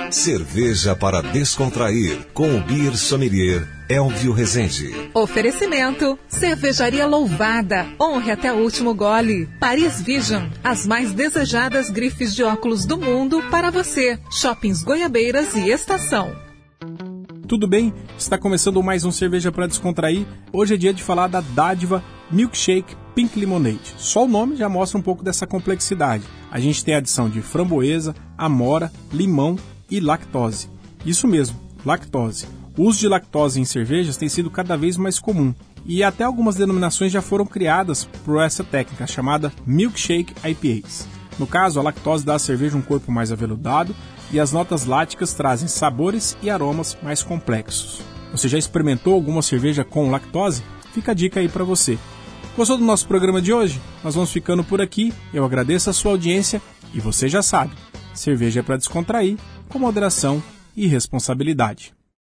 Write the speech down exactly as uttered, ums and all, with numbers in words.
Cerveja para descontrair, com o Beer Sommelier Elvio Rezende. Oferecimento: Cervejaria Louvada. Honre até o último gole. Paris Vision, as mais desejadas grifes de óculos do mundo para você. Shoppings Goiabeiras e Estação. Tudo bem? Está começando mais um Cerveja para Descontrair. Hoje é dia de falar da dádiva Milkshake Pink Lemonade. Só o nome já mostra um pouco dessa complexidade. A gente tem a adição de framboesa, amora, limão e lactose. Isso mesmo, lactose. O uso de lactose em cervejas tem sido cada vez mais comum. E até algumas denominações já foram criadas por essa técnica, chamada Milkshake I P As. No caso, a lactose dá à cerveja um corpo mais aveludado e as notas láticas trazem sabores e aromas mais complexos. Você já experimentou alguma cerveja com lactose? Fica a dica aí para você. Gostou do nosso programa de hoje? Nós vamos ficando por aqui. Eu agradeço a sua audiência e você já sabe, cerveja é para descontrair, com moderação e responsabilidade.